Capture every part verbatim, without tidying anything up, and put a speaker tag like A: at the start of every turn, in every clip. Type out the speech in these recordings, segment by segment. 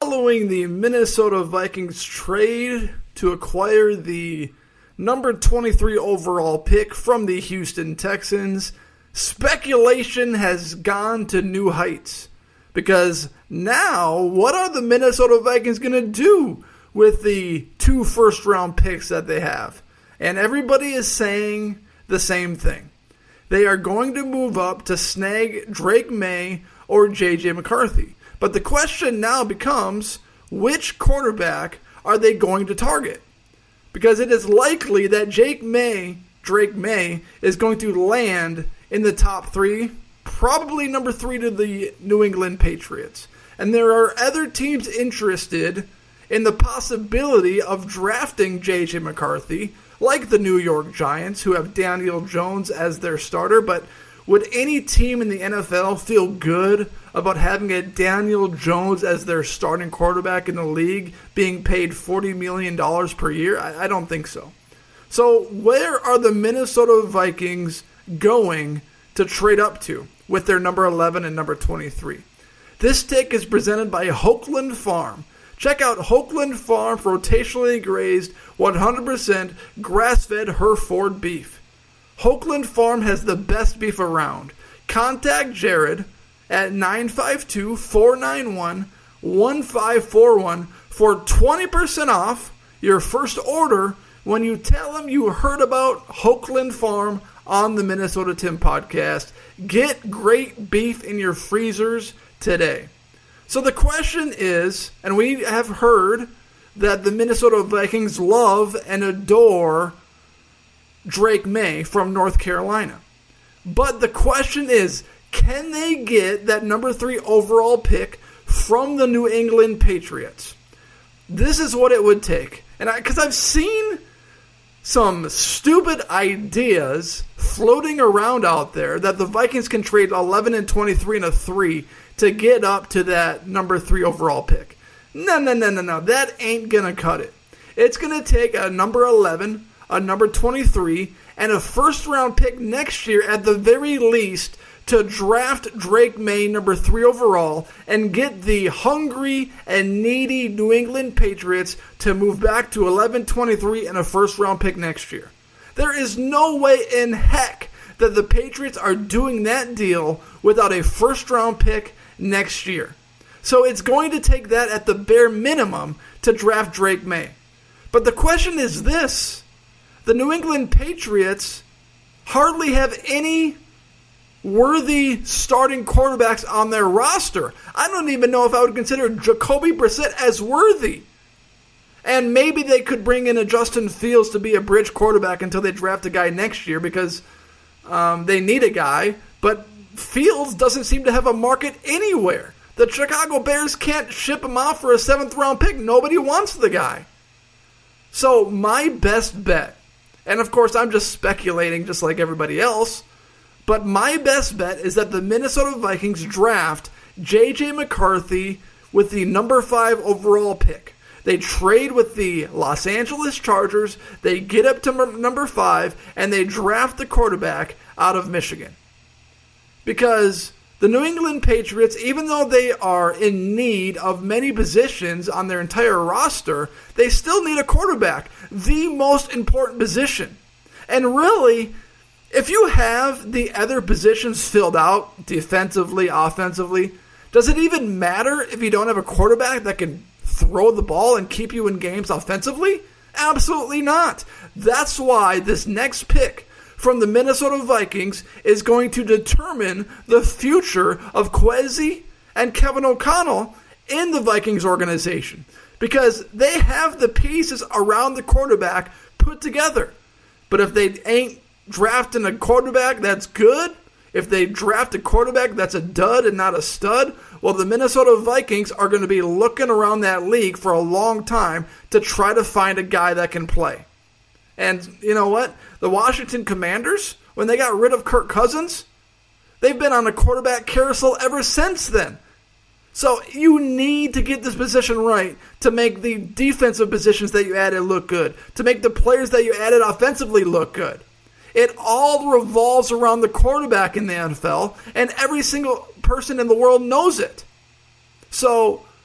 A: Following the Minnesota Vikings trade to acquire the number twenty-three overall pick from the Houston Texans, speculation has gone to new heights. Because now, what are the Minnesota Vikings going to do with the two first-round picks that they have? And everybody is saying the same thing. They are going to move up to snag Drake May or J J McCarthy. But the question now becomes, which quarterback are they going to target? Because it is likely that Jake May, Drake May, is going to land in the top three, probably number three to the New England Patriots. And there are other teams interested in the possibility of drafting J J McCarthy, like the New York Giants, who have Daniel Jones as their starter. But would any team in the N F L feel good about having a Daniel Jones as their starting quarterback in the league, being paid forty million dollars per year? I, I don't think so. So where are the Minnesota Vikings going to trade up to with their number eleven and number twenty-three? This take is presented by Hokeland Farm. Check out Hokeland Farm for rotationally grazed, one hundred percent grass-fed Hereford beef. Hokeland Farm has the best beef around. Contact Jared at nine five two, four nine one, one five four one for twenty percent off your first order when you tell him you heard about Hokeland Farm on the Minnesota Tim podcast. Get great beef in your freezers today. So the question is, and we have heard that the Minnesota Vikings love and adore Drake May from North Carolina. But the question is, can they get that number three overall pick from the New England Patriots? This is what it would take. And because I've seen some stupid ideas floating around out there that the Vikings can trade eleven and twenty-three and a three to get up to that number three overall pick. No, no, no, no, no. That ain't going to cut it. It's going to take a number eleven, a number twenty-three, and a first-round pick next year at the very least to draft Drake May, number three overall, and get the hungry and needy New England Patriots to move back to eleven twenty-three and a first-round pick next year. There is no way in heck that the Patriots are doing that deal without a first-round pick next year. So it's going to take that at the bare minimum to draft Drake May. But the question is this. The New England Patriots hardly have any worthy starting quarterbacks on their roster. I don't even know if I would consider Jacoby Brissett as worthy. And maybe they could bring in a Justin Fields to be a bridge quarterback until they draft a guy next year because um, they need a guy. But Fields doesn't seem to have a market anywhere. The Chicago Bears can't ship him off for a seventh round pick. Nobody wants the guy. So my best bet, and of course I'm just speculating just like everybody else, but my best bet is that the Minnesota Vikings draft J J McCarthy with the number five overall pick. They trade with the Los Angeles Chargers, they get up to number five, and they draft the quarterback out of Michigan. Because the New England Patriots, even though they are in need of many positions on their entire roster, they still need a quarterback, the most important position. And really, if you have the other positions filled out, defensively, offensively, does it even matter if you don't have a quarterback that can throw the ball and keep you in games offensively? Absolutely not. That's why this next pick from the Minnesota Vikings is going to determine the future of Kwesi and Kevin O'Connell in the Vikings organization. Because they have the pieces around the quarterback put together. But if they ain't drafting a quarterback that's good, if they draft a quarterback that's a dud and not a stud, well, the Minnesota Vikings are going to be looking around that league for a long time to try to find a guy that can play. And you know what? The Washington Commanders, when they got rid of Kirk Cousins, they've been on a quarterback carousel ever since then. So you need to get this position right to make the defensive positions that you added look good, to make the players that you added offensively look good. It all revolves around the quarterback in the N F L, and every single person in the world knows it. So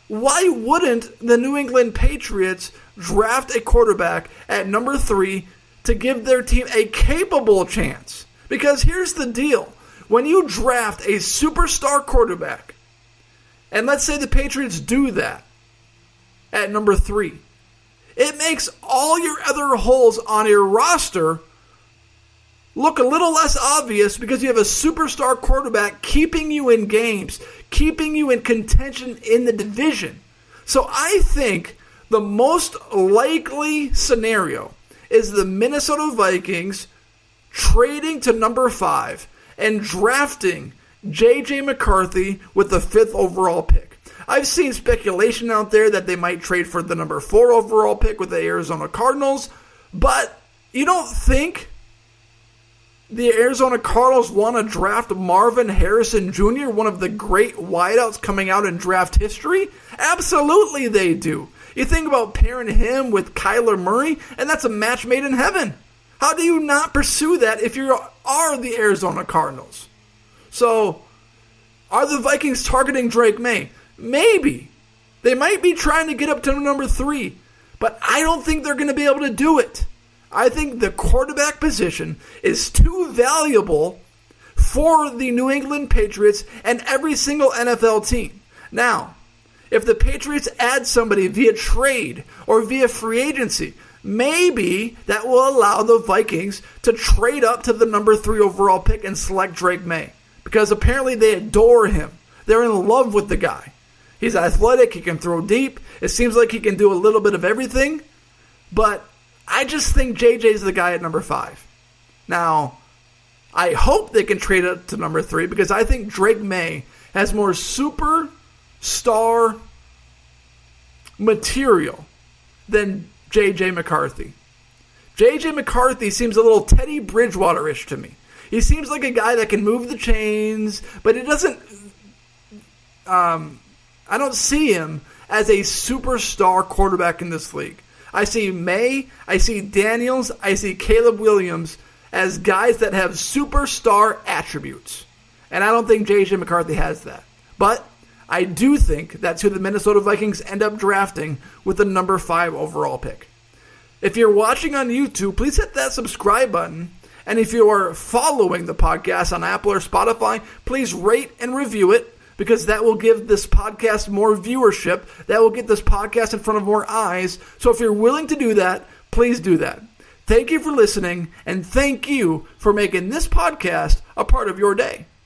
A: why wouldn't the New England Patriots draft a quarterback at number three to give their team a capable chance? Because here's the deal. When you draft a superstar quarterback, and let's say the Patriots do that at number three, it makes all your other holes on your roster look a little less obvious because you have a superstar quarterback keeping you in games, keeping you in contention in the division. So I think the most likely scenario is the Minnesota Vikings trading to number five and drafting J J McCarthy with the fifth overall pick. I've seen speculation out there that they might trade for the number four overall pick with the Arizona Cardinals, but you don't think the Arizona Cardinals want to draft Marvin Harrison Junior, one of the great wideouts coming out in draft history? Absolutely they do. You think about pairing him with Kyler Murray, and that's a match made in heaven. How do you not pursue that if you are the Arizona Cardinals? So, are the Vikings targeting Drake May? Maybe. They might be trying to get up to number three, but I don't think they're going to be able to do it. I think the quarterback position is too valuable for the New England Patriots and every single N F L team. Now, if the Patriots add somebody via trade or via free agency, maybe that will allow the Vikings to trade up to the number three overall pick and select Drake May. Because apparently they adore him. They're in love with the guy. He's athletic, he can throw deep. It seems like he can do a little bit of everything. But I just think J J's the guy at number five. Now, I hope they can trade it to number three because I think Drake May has more superstar material than J J McCarthy. J J McCarthy seems a little Teddy Bridgewater-ish to me. He seems like a guy that can move the chains, but it doesn't... Um, I don't see him as a superstar quarterback in this league. I see May, I see Daniels, I see Caleb Williams as guys that have superstar attributes. And I don't think J J McCarthy has that. But I do think that's who the Minnesota Vikings end up drafting with the number five overall pick. If you're watching on YouTube, please hit that subscribe button. And if you are following the podcast on Apple or Spotify, please rate and review it, because that will give this podcast more viewership. That will get this podcast in front of more eyes. So if you're willing to do that, please do that. Thank you for listening, and thank you for making this podcast a part of your day.